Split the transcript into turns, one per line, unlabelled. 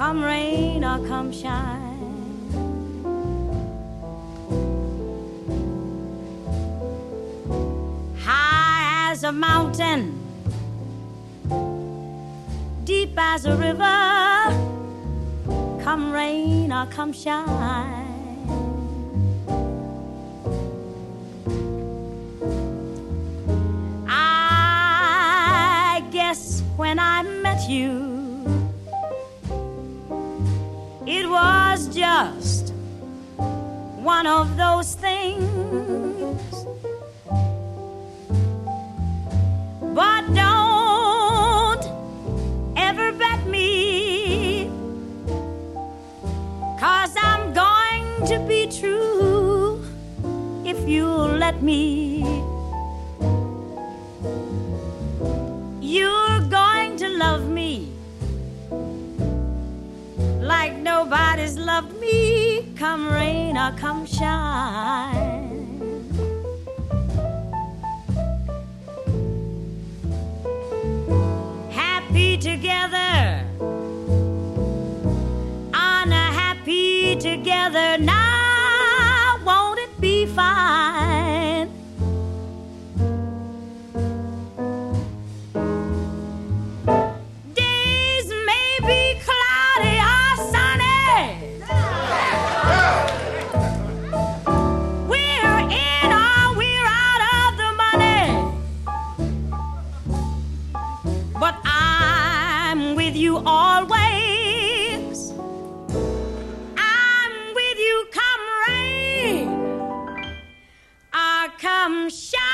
come rain or come shine. High as a mountain, deep as a river, come rain or come shine. I guess when I met you, it was just one of those things. But don't ever bet me, 'cause I'm going to be true if you'll let me. You're going to love me like nobody's loved me, come rain or come shine. Happy together, unhappy together, now won't it be fine? Days may be cloudy or sunny, we're in or we're out of the money, but I'm with you always. I'm with you come rain or come shine.